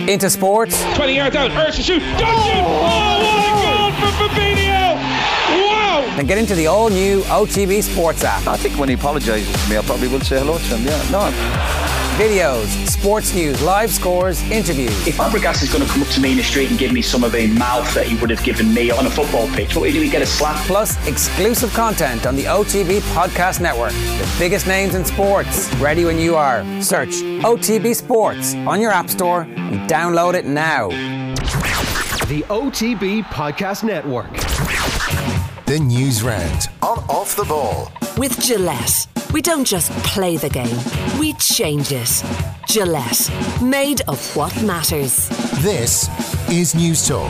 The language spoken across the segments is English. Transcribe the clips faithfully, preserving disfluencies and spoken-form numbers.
into sports. twenty yards out, Ursa shoot, don't shoot! Oh, what a goal for Fabinho! Wow! Then get into the all-new O T B Sports app. I think when he apologises to me, I probably will say hello to him, yeah. No. Videos, sports news, live scores, interviews. If Fabregas is going to come up to me in the street and give me some of the mouth that he would have given me on a football pitch, what do we get a slap? Plus exclusive content on the O T B Podcast Network. The biggest names in sports. Ready when you are. Search O T B Sports on your app store and download it now. The O T B Podcast Network. The news round on Off the Ball. With Gillette. We don't just play the game, we change it. Gillette, made of what matters. This is News Talk.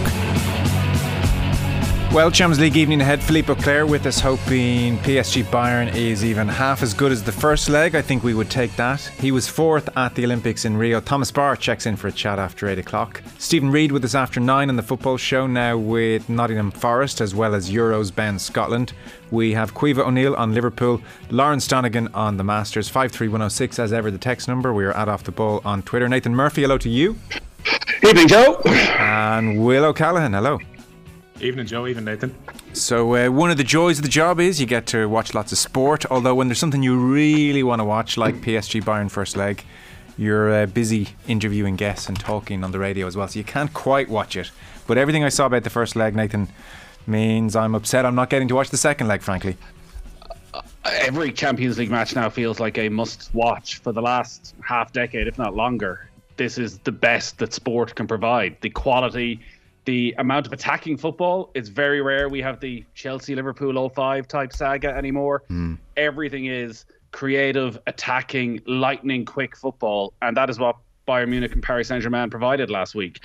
Well, Champions League evening ahead. Philippe Auclair with us, hoping P S G Bayern is even half as good as the first leg. I think we would take that. He was fourth at the Olympics in Rio. Thomas Barr checks in for a chat after eight o'clock. Stephen Reid with us after nine on the football show, now with Nottingham Forest as well as Euros bound Scotland. We have Caoimhe O'Neill on Liverpool, Lawrence Donegan on the Masters. five three one oh six as ever the text number. We are at Off the Ball on Twitter. Nathan Murphy, hello to you. Evening, Joe. And Will O'Callaghan, hello. Evening, Joe. Evening, Nathan. So uh, one of the joys of the job is you get to watch lots of sport, although when there's something you really want to watch, like P S G Bayern first leg, you're uh, busy interviewing guests and talking on the radio as well, so you can't quite watch it. But everything I saw about the first leg, Nathan, means I'm upset I'm not getting to watch the second leg, frankly. Every Champions League match now feels like a must-watch for the last half decade, if not longer. This is the best that sport can provide. The quality, the amount of attacking football. It's very rare we have the Chelsea-Liverpool oh five type saga anymore. Mm. Everything is creative, attacking, lightning quick football, and that is what Bayern Munich and Paris Saint-Germain provided last week.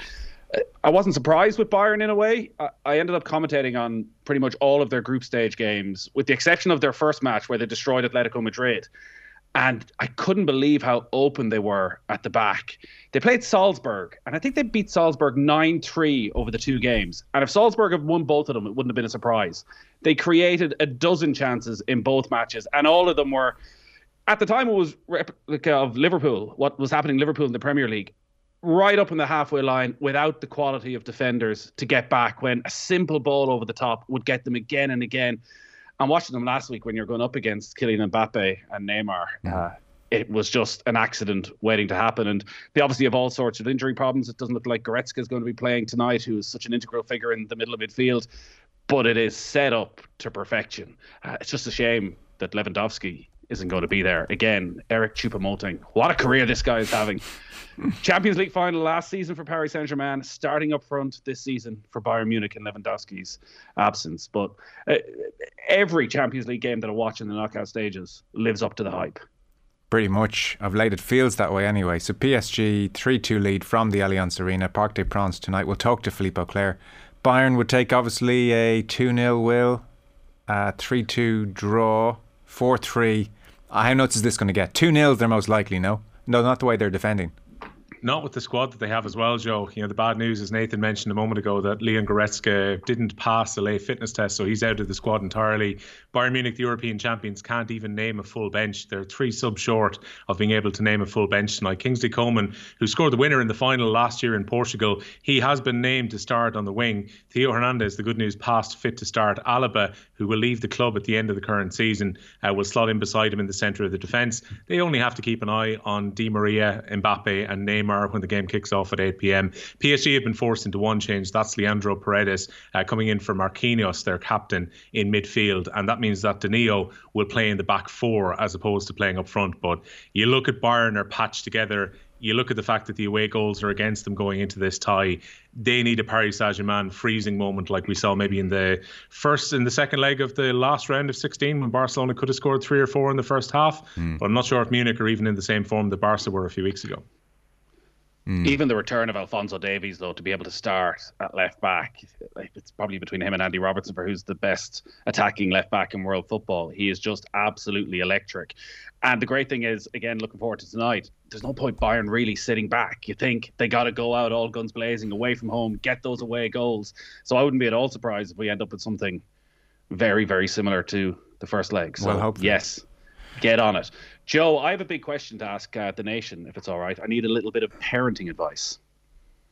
I wasn't surprised with Bayern in a way. I ended up commentating on pretty much all of their group stage games, with the exception of their first match where they destroyed Atletico Madrid. And I couldn't believe how open they were at the back. They played Salzburg, and I think they beat Salzburg nine three over the two games. And if Salzburg had won both of them, it wouldn't have been a surprise. They created a dozen chances in both matches, and all of them were, at the time it was replica of Liverpool, what was happening in Liverpool in the Premier League, right up in the halfway line without the quality of defenders to get back, when a simple ball over the top would get them again and again. I'm watching them last week when you're going up against Kylian Mbappe and Neymar. Uh, it was just an accident waiting to happen. And they obviously have all sorts of injury problems. It doesn't look like Goretzka is going to be playing tonight, who is such an integral figure in the middle of midfield. But it is set up to perfection. Uh, it's just a shame that Lewandowski isn't going to be there. Again, Eric Choupo-Moting. What a career this guy is having. Champions League final last season for Paris Saint-Germain, starting up front this season for Bayern Munich in Lewandowski's absence. But uh, every Champions League game that I watch in the knockout stages lives up to the hype. Pretty much. Of late it feels that way anyway. So P S G three two lead from the Allianz Arena, Parc des Princes tonight. We'll talk to Philippe Auclair. Bayern would take obviously a two nil will, a three two draw, four three. How nuts is this going to get? two nil they're most likely, no? No, not the way they're defending. Not with the squad that they have as well, Joe. You know, the bad news, as Nathan mentioned a moment ago, that Leon Goretzka didn't pass the late fitness test, so he's out of the squad entirely. Bayern Munich, the European champions, can't even name a full bench. They're three subs short of being able to name a full bench tonight. Kingsley Coman, who scored the winner in the final last year in Portugal, he has been named to start on the wing. Theo Hernandez, the good news, passed fit to start. Alaba, who will leave the club at the end of the current season, uh, will slot in beside him in the centre of the defence. They only have to keep an eye on Di Maria, Mbappe and Neymar when the game kicks off at eight p.m. P S G have been forced into one change. That's Leandro Paredes uh, coming in for Marquinhos, their captain, in midfield. And that means that Danilo will play in the back four as opposed to playing up front. But you look at Bayern are patched together. You look at the fact that the away goals are against them going into this tie. They need a Paris Saint-Germain freezing moment like we saw maybe in the first, in the second leg of the last round of sixteen, when Barcelona could have scored three or four in the first half. Mm. But I'm not sure if Munich are even in the same form that Barca were a few weeks ago. Mm. Even the return of Alphonso Davies, though, to be able to start at left back, it's probably between him and Andy Robertson for who's the best attacking left back in world football. He is just absolutely electric. And the great thing is, again, looking forward to tonight, there's no point Bayern really sitting back. You think they got to go out all guns blazing, away from home, get those away goals. So I wouldn't be at all surprised if we end up with something very, very similar to the first leg. So, well, hopefully. Yes, get on it. Joe, I have a big question to ask uh, the nation, if it's all right. I need a little bit of parenting advice.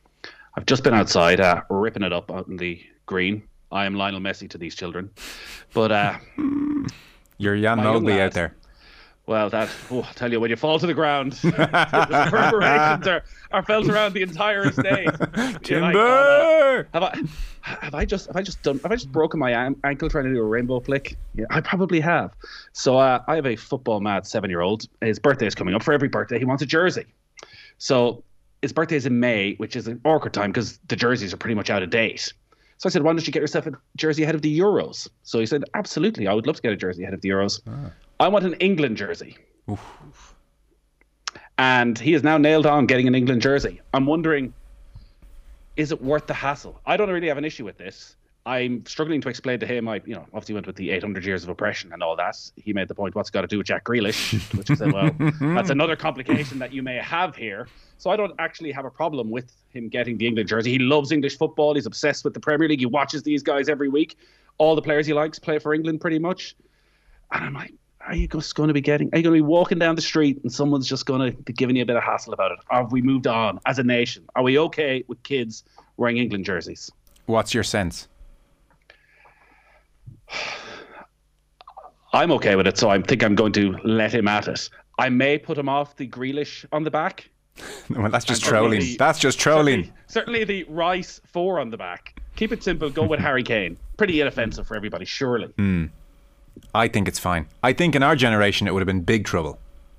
I've just been outside uh, ripping it up out in the green. I am Lionel Messi to these children. But uh, you're Jan Molby out there. Well, that, oh, I tell you, when you fall to the ground, the reverberations are, are felt around the entire estate. Timber! Like, oh, no. Have I have I just have I just done have I just broken my an- ankle trying to do a rainbow flick? Yeah, I probably have. So uh, I have a football mad seven-year-old. His birthday is coming up. For every birthday, he wants a jersey. So his birthday is in May, which is an awkward time because the jerseys are pretty much out of date. So I said, why don't you get yourself a jersey ahead of the Euros? So he said, absolutely, I would love to get a jersey ahead of the Euros. Ah. I want an England jersey. Oof. And he is now nailed on getting an England jersey. I'm wondering, is it worth the hassle? I don't really have an issue with this. I'm struggling to explain to him. I, you know, obviously went with the eight hundred years of oppression and all that. He made the point, what's it got to do with Jack Grealish? Which I said, well, that's another complication that you may have here. So I don't actually have a problem with him getting the England jersey. He loves English football. He's obsessed with the Premier League. He watches these guys every week. All the players he likes play for England pretty much. And I'm like, are you just going to be getting, are you going to be walking down the street and someone's just going to be giving you a bit of hassle about it? Or have we moved on as a nation? Are we okay with kids wearing England jerseys? What's your sense? I'm okay with it, so I think I'm going to let him at it. I may put him off the Grealish on the back. Well, that's just trolling. The, that's just trolling. Certainly, certainly the Rice four on the back. Keep it simple. Go with Harry Kane. Pretty inoffensive for everybody, surely. Mm. I think it's fine. I think in our generation it would have been big trouble.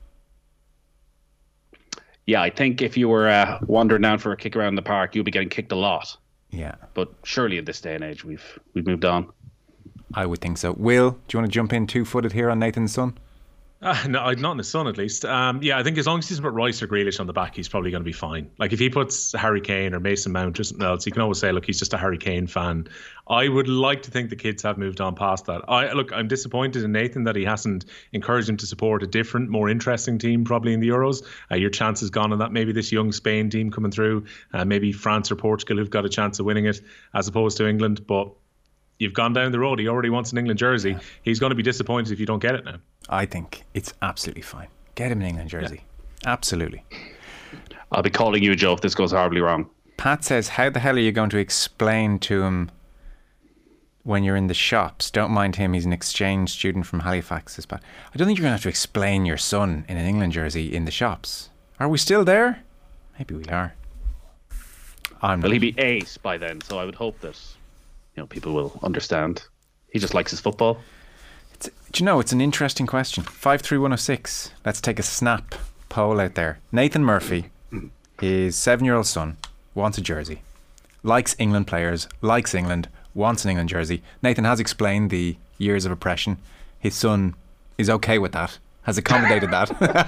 Yeah, I think if you were uh, wandering down for a kick around the park, you'd be getting kicked a lot. Yeah. But surely in this day and age, we've we've moved on. I would think so. Will, do you want to jump in two-footed here on Nathan's son? Uh, no, not in his son, at least. Um, yeah, I think as long as he's put Rice or Grealish on the back, he's probably going to be fine. Like if he puts Harry Kane or Mason Mount or something else, you can always say, look, he's just a Harry Kane fan. I would like to think the kids have moved on past that. I look, I'm disappointed in Nathan that he hasn't encouraged him to support a different, more interesting team probably in the Euros. Uh, your chance has gone on that. Maybe this young Spain team coming through, uh, maybe France or Portugal who've got a chance of winning it as opposed to England. But you've gone down the road. He already wants an England jersey. Yeah. He's going to be disappointed if you don't get it now. I think it's absolutely fine. Get him an England jersey. Yeah. Absolutely. I'll be calling you, Joe, if this goes horribly wrong. Pat says, how the hell are you going to explain to him when you're in the shops? Don't mind him. He's an exchange student from Halifax. I don't think you're going to have to explain your son in an England jersey in the shops. Are we still there? Maybe we are. I'm Will he be eight by then? So I would hope that, you know, people will understand. He just likes his football. It's, do you know, it's an interesting question. five three one oh six. Let's take a snap poll out there. Nathan Murphy, his seven-year-old son, wants a jersey. Likes England players, likes England, wants an England jersey. Nathan has explained the years of oppression. His son is okay with that, has accommodated that.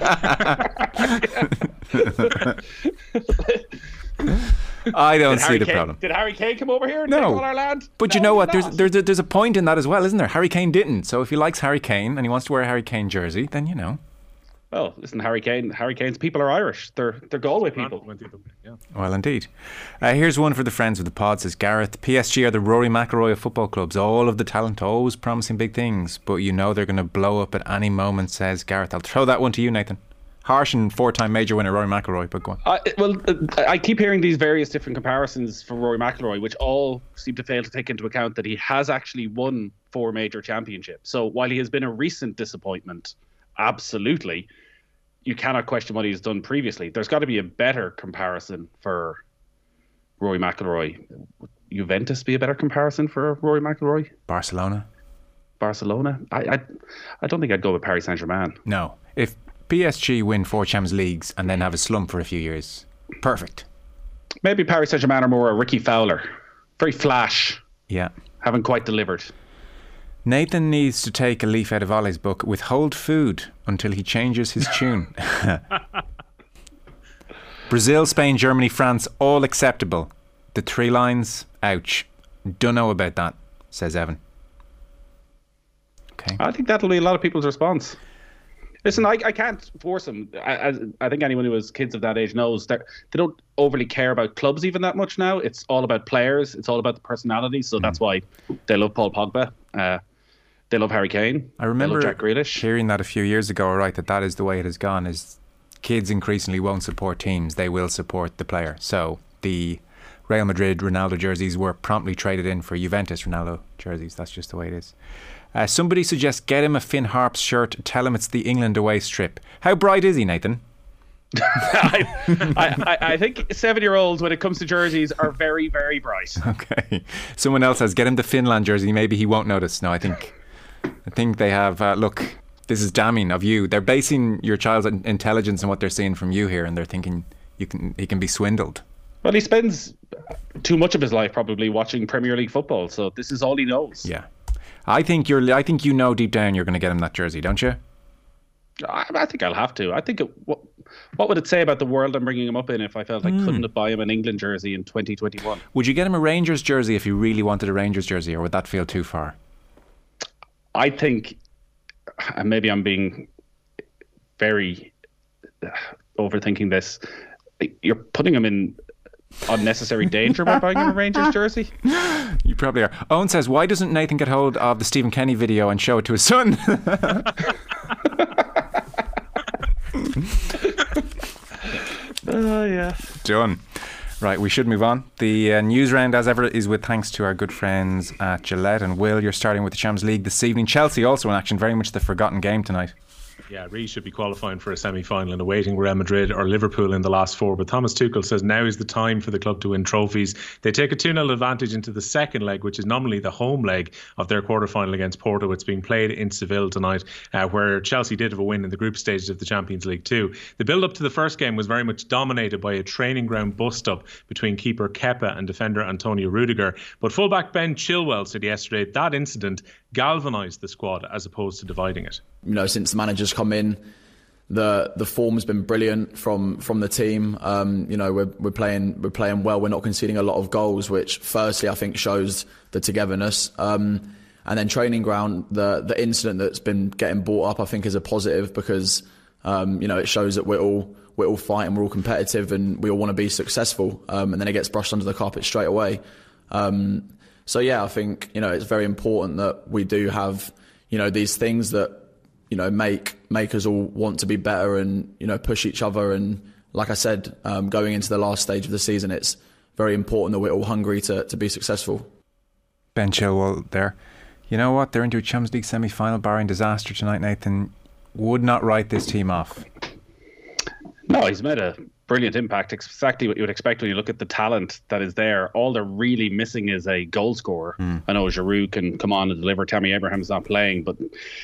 I don't see the Kane, problem. Did Harry Kane come over here and no. take all our land? But no, you know what? There's, not. there's there's a point in that as well, isn't there? Harry Kane didn't. So if he likes Harry Kane and he wants to wear a Harry Kane jersey, then you know. Well, listen, Harry Kane. Harry Kane's people are Irish. They're they're Galway people. Yeah. Well, indeed. Uh, here's one for the friends of the pod. Says Gareth. P S G are the Rory McIlroy of football clubs. All of the talent, always promising big things, but you know they're going to blow up at any moment. Says Gareth. I'll throw that one to you, Nathan. Harsh and four-time major winner Rory McIlroy, but go on. Uh, well, uh, I keep hearing these various different comparisons for Rory McIlroy, which all seem to fail to take into account that he has actually won four major championships. So while he has been a recent disappointment, absolutely, you cannot question what he's done previously. There's got to be a better comparison for Rory McIlroy. Would Juventus be a better comparison for Rory McIlroy? Barcelona. Barcelona? I, I, I don't think I'd go with Paris Saint-Germain. No. If P S G win four Champions Leagues and then have a slump for a few years, perfect. Maybe Paris Saint-Germain are more a Ricky Fowler. Very flash. Yeah. Haven't quite delivered. Nathan needs to take a leaf out of Ollie's book, Withhold Food Until He Changes His Tune. Brazil, Spain, Germany, France, all acceptable. The three lines, ouch. Don't know about that, says Evan. Okay. I think that'll be a lot of people's response. Listen, I, I can't force them. I, I, I think anyone who has kids of that age knows that they don't overly care about clubs even that much now. It's all about players. It's all about the personalities. So mm. that's why they love Paul Pogba. Uh, they love Harry Kane. I remember they love Jack Grealish. Hearing that a few years ago, right, that that is the way it has gone, is kids increasingly won't support teams. They will support the player. So the Real Madrid Ronaldo jerseys were promptly traded in for Juventus Ronaldo jerseys. That's just the way it is. Uh, somebody suggests get him a Finn Harps shirt. Tell him it's the England away strip. How bright is he, Nathan? I, I, I think seven-year-olds, when it comes to jerseys, are very, very bright. Okay. Someone else says get him the Finland jersey. Maybe he won't notice. No, I think I think they have. Uh, look, this is damning of you. They're basing your child's intelligence on what they're seeing from you here, and they're thinking you can he can be swindled. Well, he spends too much of his life probably watching Premier League football, so this is all he knows. Yeah, I think you're. I think you know deep down you're going to get him that jersey, don't you? I, I think I'll have to. I think it, what, what would it say about the world I'm bringing him up in if I felt I mm. couldn't buy him an England jersey in twenty twenty-one? Would you get him a Rangers jersey if you really wanted a Rangers jersey, or would that feel too far? I think, and maybe I'm being very uh, overthinking this, you're putting him in unnecessary danger by buying him a Rangers jersey. You probably are. Owen says, why doesn't Nathan get hold of the Stephen Kenny video and show it to his son? Oh, yeah. Done. Right, we should move on. The uh, news round, as ever, is with thanks to our good friends at Gillette. And Will, you're starting with the Champions League this evening. Chelsea also in action, very much the forgotten game tonight. Yeah, really should be qualifying for a semi-final and awaiting Real Madrid or Liverpool in the last four. But Thomas Tuchel says now is the time for the club to win trophies. They take a two nil advantage into the second leg, which is nominally the home leg of their quarter-final against Porto. It's being played in Seville tonight, uh, where Chelsea did have a win in the group stages of the Champions League too. The build-up to the first game was very much dominated by a training ground bust-up between keeper Kepa and defender Antonio Rudiger. But fullback Ben Chilwell said yesterday that incident galvanised the squad as opposed to dividing it. You know, since the manager's come in, the the form's been brilliant from from the team. Um, you know, we're we're playing we're playing well. We're not conceding a lot of goals, which firstly I think shows the togetherness. Um, and then training ground, the the incident that's been getting brought up, I think is a positive because um, you know it shows that we're all we're all fighting, we're all competitive, and we all want to be successful. Um, and then it gets brushed under the carpet straight away. Um, so yeah, I think you know it's very important that we do have you know these things that. You know, make make us all want to be better and you know push each other. And like I said, um, going into the last stage of the season, it's very important that we're all hungry to to be successful. Ben Chilwell there. You know what? They're into a Champions League semi-final, barring disaster tonight. Nathan would not write this team off. No, he's made a brilliant impact. Exactly what you would expect when you look at the talent that is there. All they're really missing is a goal scorer. Mm. I know Giroud can come on and deliver. Tammy Abraham's not playing, but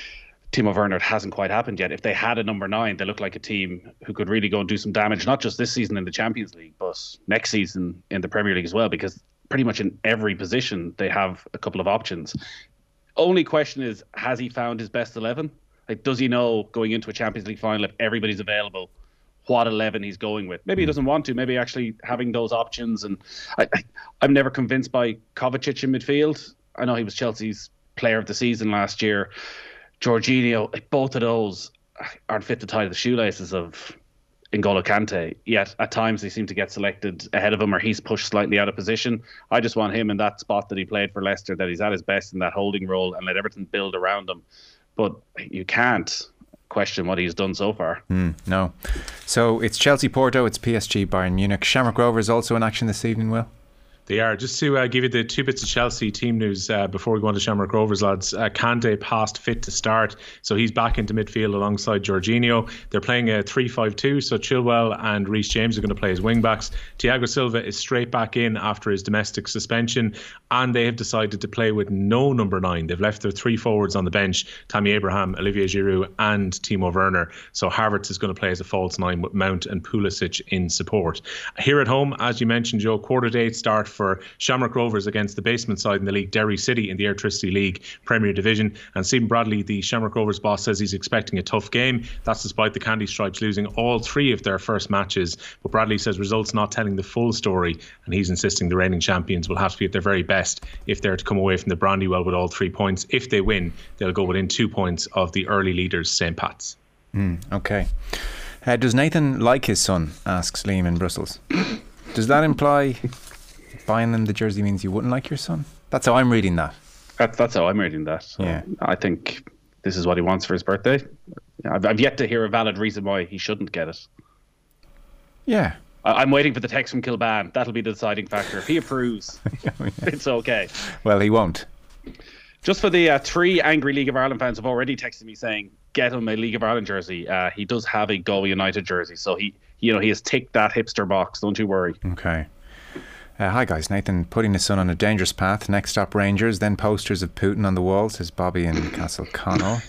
Timo Werner, it hasn't quite happened yet. If they had a number nine, they look like a team who could really go and do some damage, not just this season in the Champions League, but next season in the Premier League as well, because pretty much in every position they have a couple of options. Only question is, has he found his best eleven? Like, does he know going into a Champions League final, if everybody's available, what eleven he's going with? Maybe he doesn't want to. Maybe actually having those options. And I, I, I'm never convinced by Kovacic in midfield. I know he was Chelsea's player of the season last year. Jorginho, like both of those aren't fit to tie the shoelaces of N'Golo Kante. Yet at times they seem to get selected ahead of him, or he's pushed slightly out of position. I just want him in that spot that he played for Leicester, that he's at his best in that holding role, and let everything build around him. But you can't question what he's done so far. Mm, no. So it's Chelsea Porto, it's P S G Bayern Munich. Shamrock Rovers also in action this evening, Will? They are. Just to uh, give you the two bits of Chelsea team news uh, before we go on to Shamrock Rovers, lads. Uh, Kante passed fit to start, so he's back into midfield alongside Jorginho. They're playing a three five two, so Chilwell and Reece James are going to play as wing-backs. Thiago Silva is straight back in after his domestic suspension, and they have decided to play with no number nine. They've left their three forwards on the bench, Tammy Abraham, Olivier Giroud and Timo Werner. So Havertz is going to play as a false nine with Mount and Pulisic in support. Here at home, as you mentioned, Joe, quarter date start for for Shamrock Rovers against the basement side in the league, Derry City, in the Airtricity League Premier Division. And Stephen Bradley, the Shamrock Rovers boss, says he's expecting a tough game. That's despite the Candy Stripes losing all three of their first matches. But Bradley says results not telling the full story, and he's insisting the reigning champions will have to be at their very best if they're to come away from the Brandywell with all three points. If they win, they'll go within two points of the early leaders, Saint Pat's. Mm, okay. Uh, does Nathan like his son? Asks Liam in Brussels. Does that imply buying them the jersey means you wouldn't like your son? That's how I'm reading that. That's that's how I'm reading that. So yeah. I think this is what he wants for his birthday. I've, I've yet to hear a valid reason why he shouldn't get it. Yeah. I'm waiting for the text from Kilban. That'll be the deciding factor. If he approves, it's okay. Well, he won't. Just for the uh, three angry League of Ireland fans have already texted me saying, get him a League of Ireland jersey. Uh, he does have a Galway United jersey, so he, you know, he has ticked that hipster box. Don't you worry. Okay. Uh, hi guys, Nathan putting his son on a dangerous path. Next stop Rangers, then posters of Putin on the wall, says Bobby in Castle Connell.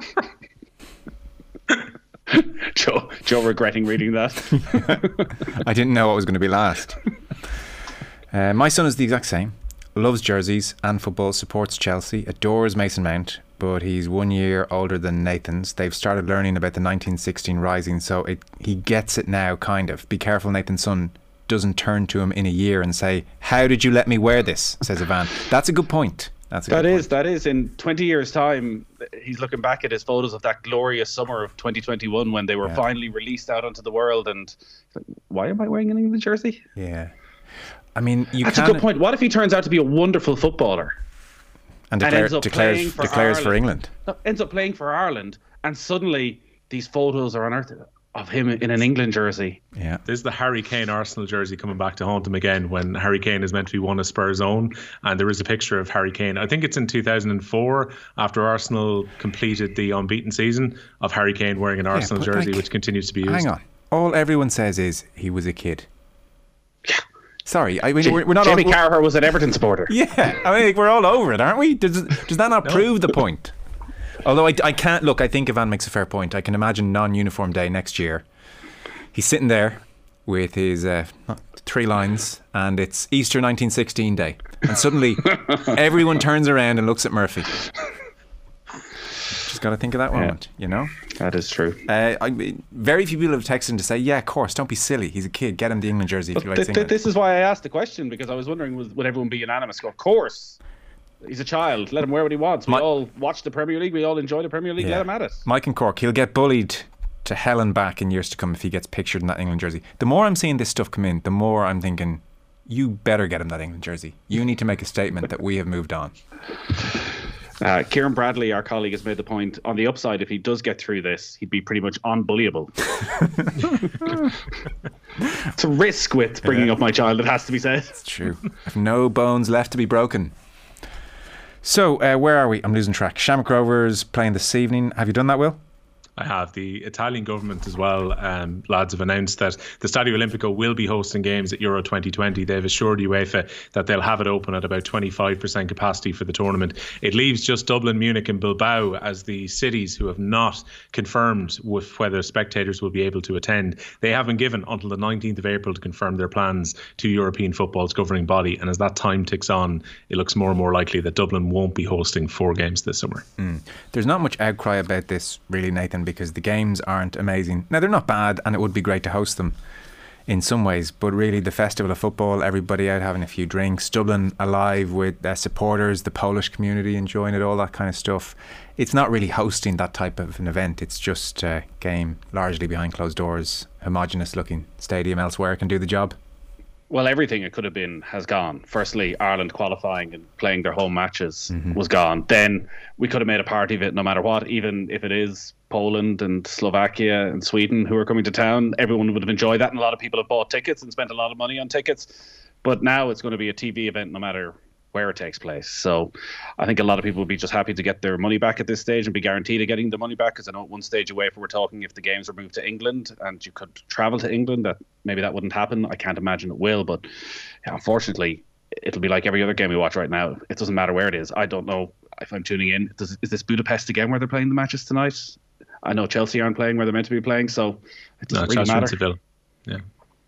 Joe, Joe regretting reading that. I didn't know what was going to be last. Uh, my son is the exact same. Loves jerseys and football, supports Chelsea, adores Mason Mount, but he's one year older than Nathan's. They've started learning about the nineteen sixteen Rising, so it, he gets it now, kind of. Be careful Nathan's son doesn't turn to him in a year and say, how did you let me wear this, says Ivan. That's a good point. That's a that good is point. that is in twenty years time he's looking back at his photos of that glorious summer of twenty twenty-one when they were yeah. finally released out onto the world, and like, why am I wearing an England jersey? Yeah, I mean, you that's can, a good point. What if he turns out to be a wonderful footballer and, declare, and ends up declares, playing for declares Ireland, for England no, ends up playing for Ireland and suddenly these photos are unearthed of him in an England jersey? Yeah, this is the Harry Kane Arsenal jersey coming back to haunt him again when Harry Kane is meant to be one of Spurs' own, and there is a picture of Harry Kane. I think it's in two thousand four after Arsenal completed the unbeaten season of Harry Kane wearing an yeah, Arsenal jersey, like, which continues to be used. Hang on, all everyone says is he was a kid. Yeah. Sorry, I mean J- we're, we're not. Jamie all, Carragher was an Everton supporter. Yeah, I mean we're all over it, aren't we? Does does that not no. prove the point? Although I, I can't look, I think Ivan makes a fair point. I can imagine non-uniform day next year. He's sitting there with his uh, three lines, and it's Easter nineteen sixteen day, and suddenly everyone turns around and looks at Murphy. Just got to think of that moment, yeah. you know. That is true. Uh, I, very few people have texted him to say, "Yeah, of course, don't be silly. He's a kid. Get him the England jersey if you like." Th- th- this is why I asked the question, because I was wondering, would, would everyone be unanimous? Of course. He's a child. Let him wear what he wants. We My, all watch the Premier League. We all enjoy the Premier League. Yeah. Let him at it. Mike and Cork, he'll get bullied to hell and back in years to come if he gets pictured in that England jersey. The more I'm seeing this stuff come in, the more I'm thinking, you better get him that England jersey. You need to make a statement that we have moved on. Uh, Kieran Bradley, our colleague, has made the point, on the upside, if he does get through this, he'd be pretty much unbullyable. It's a risk with bringing yeah. up my child, it has to be said. It's true. No bones left to be broken. So, uh, where are we? I'm losing track. Shamrock Rovers playing this evening. Have you done that, Will? I have. The Italian government as well, um, lads, have announced that the Stadio Olimpico will be hosting games at Euro twenty twenty. They've assured UEFA that they'll have it open at about twenty-five percent capacity for the tournament. It leaves just Dublin, Munich and Bilbao as the cities who have not confirmed with whether spectators will be able to attend. They have been given until the nineteenth of April to confirm their plans to European football's governing body. And as that time ticks on, it looks more and more likely that Dublin won't be hosting four games this summer. Mm. There's not much outcry about this, really, Nathan, because the games aren't amazing. Now, they're not bad, and it would be great to host them in some ways, but really the festival of football, everybody out having a few drinks, Dublin alive with their supporters, the Polish community enjoying it, all that kind of stuff. It's not really hosting that type of an event. It's just a game largely behind closed doors, homogenous looking stadium elsewhere can do the job. Well, everything it could have been has gone. Firstly, Ireland qualifying and playing their home matches mm-hmm. was gone. Then we could have made a party of it no matter what, even if it is Poland and Slovakia and Sweden who are coming to town. Everyone would have enjoyed that, and a lot of people have bought tickets and spent a lot of money on tickets. But now it's going to be a T V event no matter where it takes place. So I think a lot of people would be just happy to get their money back at this stage and be guaranteed of getting the money back, because I know at one stage away, if we were talking if the games were moved to England and you could travel to England, that maybe that wouldn't happen. I can't imagine it will, but yeah, unfortunately it'll be like every other game we watch right now. It doesn't matter where it is. I don't know if I'm tuning in. Does, is this Budapest again where they're playing the matches tonight? I know Chelsea aren't playing where they're meant to be playing, so it doesn't no, really matter. Seville. Yeah.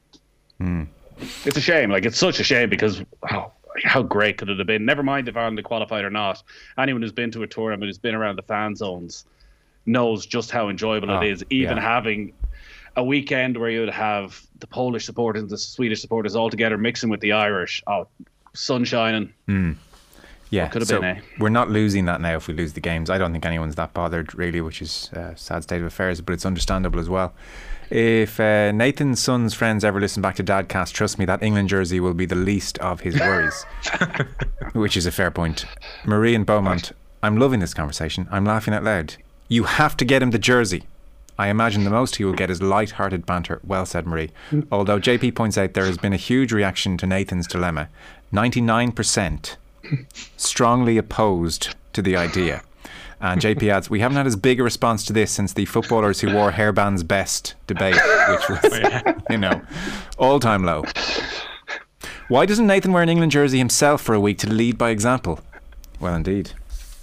Mm. It's a shame. Like, it's such a shame because wow, how great could it have been? Never mind if Ireland qualified or not. Anyone who's been to a tournament, who's been around the fan zones, knows just how enjoyable oh, it is. Even yeah. having a weekend where you would have the Polish supporters and the Swedish supporters all together mixing with the Irish. Oh, sun shining. Mm. Yeah, could have so been, eh? We're not losing that now if we lose the games. I don't think anyone's that bothered, really, which is a sad state of affairs, but it's understandable as well. If uh, Nathan's son's friends ever listen back to Dadcast, trust me, that England jersey will be the least of his worries, which is a fair point. Marie and Beaumont, I'm loving this conversation. I'm laughing out loud. You have to get him the jersey. I imagine the most he will get is light-hearted banter. Well said, Marie. Although J P points out there has been a huge reaction to Nathan's dilemma. ninety-nine percent strongly opposed to the idea. And J P adds, we haven't had as big a response to this since the footballers who wore hairbands best debate, which was, you know, all-time low. Why doesn't Nathan wear an England jersey himself for a week to lead by example? Well, indeed.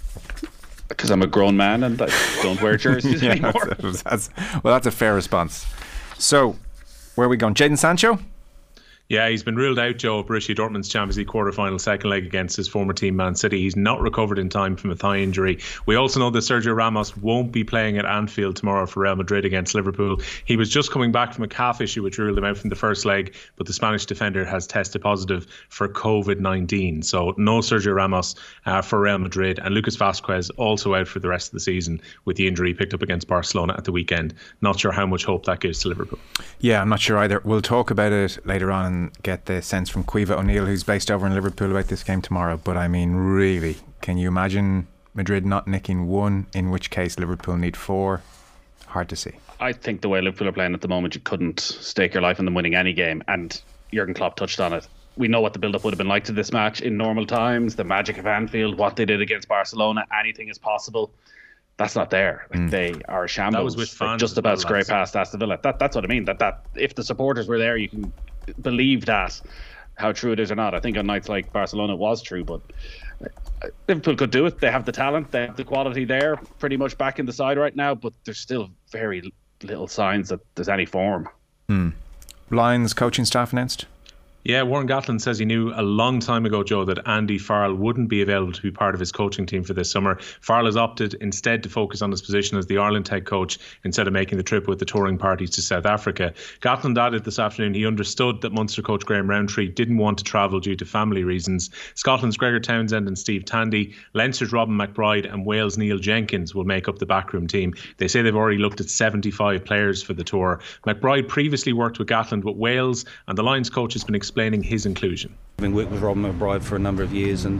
Because I'm a grown man and I don't wear jerseys yeah, anymore. That's, that's, well, that's a fair response. So, where are we going? Jadon Sancho? Yeah, he's been ruled out, Joe, of Borussia Dortmund's Champions League quarter-final second leg against his former team, Man City. He's not recovered in time from a thigh injury. We also know that Sergio Ramos won't be playing at Anfield tomorrow for Real Madrid against Liverpool. He was just coming back from a calf issue which ruled him out from the first leg, but the Spanish defender has tested positive for covid nineteen. So no Sergio Ramos uh, for Real Madrid, and Lucas Vazquez also out for the rest of the season with the injury he picked up against Barcelona at the weekend. Not sure how much hope that gives to Liverpool. Yeah, I'm not sure either. We'll talk about it later on and get the sense from Caoimhe O'Neill, who's based over in Liverpool, about this game tomorrow. But I mean, really, can you imagine Madrid not nicking one, in which case Liverpool need four? Hard to see. I think the way Liverpool are playing at the moment, you couldn't stake your life on them winning any game. And Jurgen Klopp touched on it. We know what the build-up would have been like to this match in normal times, the magic of Anfield, what they did against Barcelona. Anything is possible. That's not there. Like, mm. They are a shambles. That was with fans, just about scrape past Aston Villa. That, that's what I mean. That that if the supporters were there, you can believe that. How true it is or not, I think on nights like Barcelona it was true, but Liverpool could do it. They have the talent, they have the quality there, pretty much back in the side right now, but there's still very little signs that there's any form. Hmm. Lions coaching staff announced? Yeah, Warren Gatland says he knew a long time ago, Joe, that Andy Farrell wouldn't be available to be part of his coaching team for this summer. Farrell has opted instead to focus on his position as the Ireland head coach instead of making the trip with the touring parties to South Africa. Gatland added this afternoon he understood that Munster coach Graham Rowntree didn't want to travel due to family reasons. Scotland's Gregor Townsend and Steve Tandy, Leinster's Robin McBride and Wales' Neil Jenkins will make up the backroom team. They say they've already looked at seventy-five players for the tour. McBride previously worked with Gatland with Wales, and the Lions coach has been explaining his inclusion. I've been working with Robin McBride for a number of years, and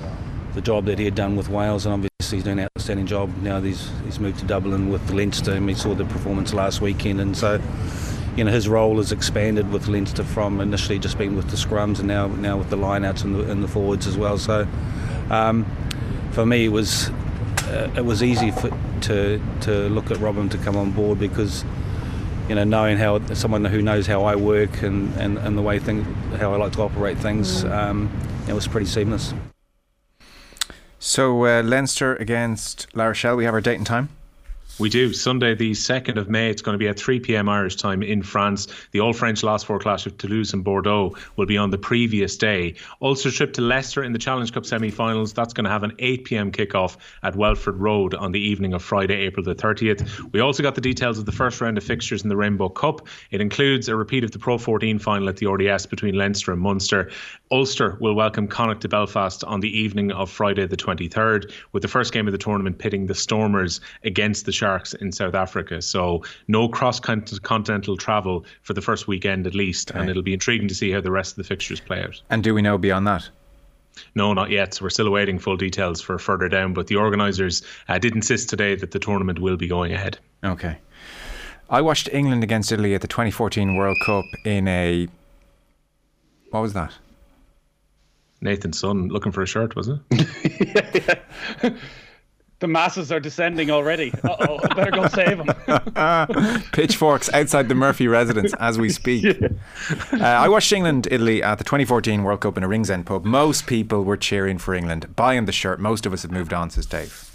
the job that he had done with Wales, and obviously he's doing an outstanding job now. He's, he's moved to Dublin with Leinster, and we saw the performance last weekend, and so you know his role has expanded with Leinster from initially just being with the scrums and now now with the lineouts and the, and the forwards as well. So um, for me, it was uh, it was easy for, to to look at Robin to come on board because. You know, knowing how someone who knows how I work and, and, and the way things, how I like to operate things, um, it was pretty seamless. So uh, Leinster against La Rochelle, we have our date and time. We do. Sunday the second of May, it's going to be at three p.m. Irish time in France. The All-French last four clash of Toulouse and Bordeaux will be on the previous day. Ulster trip to Leicester in the Challenge Cup semi-finals. That's going to have an eight p.m. kickoff at Welford Road on the evening of Friday, April the thirtieth. We also got the details of the first round of fixtures in the Rainbow Cup. It includes a repeat of the Pro fourteen final at the R D S between Leinster and Munster. Ulster will welcome Connacht to Belfast on the evening of Friday the twenty-third, with the first game of the tournament pitting the Stormers against the Sharks in South Africa. So no cross-continental travel for the first weekend at least, okay. And it'll be intriguing to see how the rest of the fixtures play out. And do we know beyond that? No, not yet. So we're still awaiting full details for further down, but the organisers uh, did insist today that the tournament will be going ahead. Okay. I watched England against Italy at the twenty fourteen World Cup in a... What was that? Nathan's son looking for a shirt, was it? yeah. The masses are descending already. Uh-oh, I better go save them. Pitchforks outside the Murphy residence as we speak. Yeah. Uh, I watched England-Italy at the twenty fourteen World Cup in a Ringsend pub. Most people were cheering for England, buying the shirt. Most of us have moved on, says Dave.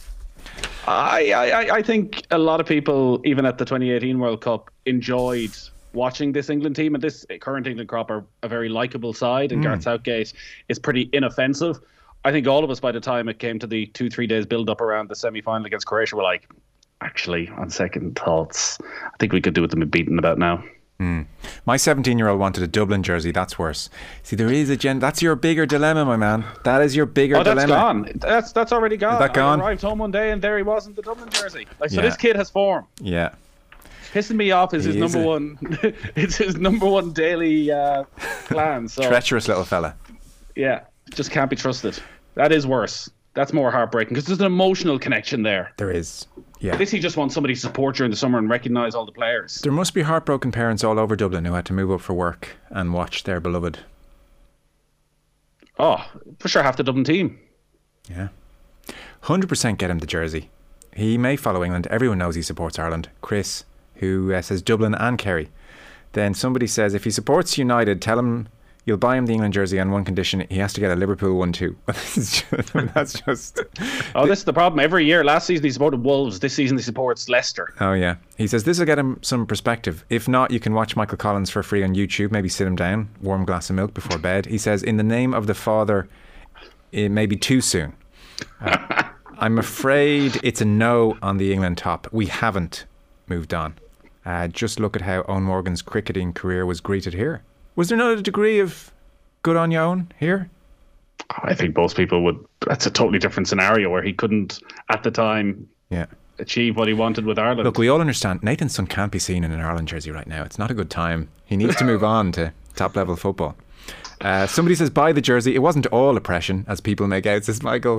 I, I, I think a lot of people, even at the twenty eighteen World Cup, enjoyed watching this England team. And this current England crop are a very likeable side. And mm. Gareth Southgate is pretty inoffensive. I think all of us, by the time it came to the two, three days build up around the semi-final against Croatia, were like, actually, on second thoughts, I think we could do with them beaten about now. Mm. My seventeen-year-old wanted a Dublin jersey. That's worse. See, there is a gen. That's your bigger dilemma, my man. That is your bigger oh, that's dilemma. Gone. That's that's already gone. Is that gone? I arrived home one day and there he was in the Dublin jersey. Like, so yeah. this kid has form. Yeah. Pissing me off is he his is number a... one. It's his number one daily uh, plan. So treacherous little fella. Yeah, just can't be trusted. That is worse. That's more heartbreaking because there's an emotional connection there. There is. Yeah. This he just wants somebody to support during the summer and recognise all the players. There must be heartbroken parents all over Dublin who had to move up for work and watch their beloved. Oh, for sure, half the Dublin team. Yeah. one hundred percent get him the jersey. He may follow England. Everyone knows he supports Ireland. Chris, who uh, says Dublin and Kerry. Then somebody says if he supports United, tell him you'll buy him the England jersey on one condition: he has to get a Liverpool one too. That's just. Oh, this is the problem. Every year, last season he supported Wolves. This season he supports Leicester. Oh yeah. He says this will get him some perspective. If not, you can watch Michael Collins for free on YouTube. Maybe sit him down, warm glass of milk before bed. He says, in the name of the Father, it may be too soon. Uh, I'm afraid it's a no on the England top. We haven't moved on. Uh, just look at how Owen Morgan's cricketing career was greeted here. Was there not a degree of good on you, Owen, here? I think most people would. That's a totally different scenario where he couldn't, at the time, yeah, achieve what he wanted with Ireland. Look, we all understand Nathan's son can't be seen in an Ireland jersey right now. It's not a good time. He needs to move on to top-level football. Uh, somebody says, buy the jersey. It wasn't all oppression, as people make out, says Michael.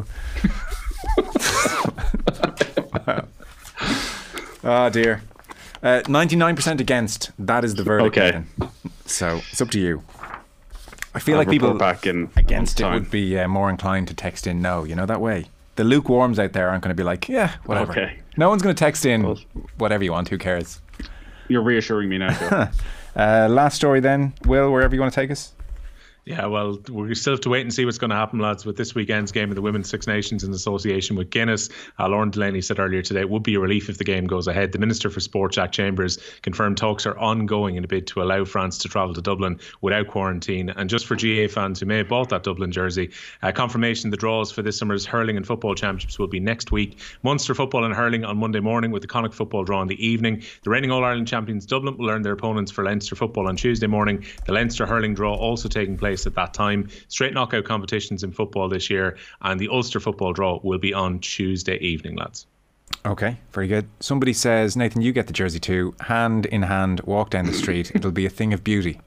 Wow. Oh, dear. Uh, ninety-nine percent against. That is the verdict. Okay. Nathan. So it's up to you. I feel I'll like people back in against it time. would be uh, more inclined to text in no, you know, that way. The lukewarms out there aren't going to be like, yeah, whatever. Okay. No one's going to text in whatever you want. Who cares? You're reassuring me now. uh, last story then. Will, wherever you want to take us. Yeah, well, we still have to wait and see what's going to happen, lads, with this weekend's game of the Women's Six Nations in association with Guinness. Uh, Lauren Delaney said earlier today it would be a relief if the game goes ahead. The Minister for Sport, Jack Chambers, confirmed talks are ongoing in a bid to allow France to travel to Dublin without quarantine. And just for G A A fans who may have bought that Dublin jersey, uh, confirmation the draws for this summer's hurling and football championships will be next week. Munster football and hurling on Monday morning, with the Connacht football draw in the evening. The reigning All-Ireland champions Dublin will learn their opponents for Leinster football on Tuesday morning. The Leinster hurling draw also taking place at that time. Straight knockout competitions in football this year, and the Ulster football draw will be on Tuesday evening, lads. Okay, very good. Somebody says, Nathan, you get the jersey too. Hand in hand, walk down the street. It'll be a thing of beauty.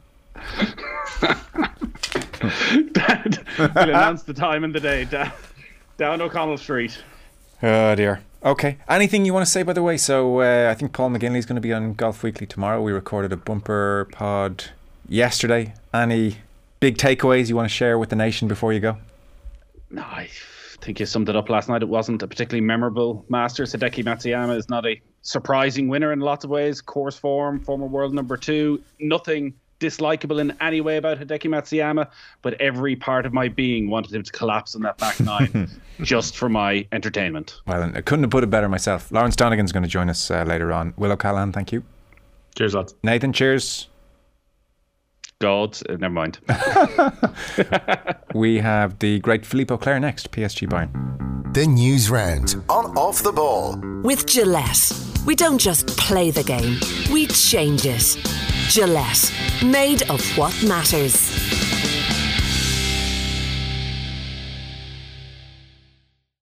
Dad, we'll announce the time and the day. Down, down O'Connell Street. Oh dear. Okay. Anything you want to say, by the way? So uh, I think Paul McGinley's going to be on Golf Weekly tomorrow. We recorded a bumper pod yesterday. Any big takeaways you want to share with the nation before you go? No, I think you summed it up last night. It wasn't a particularly memorable Masters. Hideki Matsuyama is not a surprising winner in lots of ways. Course form, former world number two. Nothing dislikable in any way about Hideki Matsuyama, but every part of my being wanted him to collapse on that back nine just for my entertainment. Well, I couldn't have put it better myself. Lawrence Donegan's going to join us uh, later on. Will O'Callaghan, thank you. Cheers, lads. Nathan, cheers. God, uh, never mind. We have the great Philippe Auclair next, P S G Bayern. The News Round on Off the Ball. With Gillette, we don't just play the game, we change it. Gillette, made of what matters.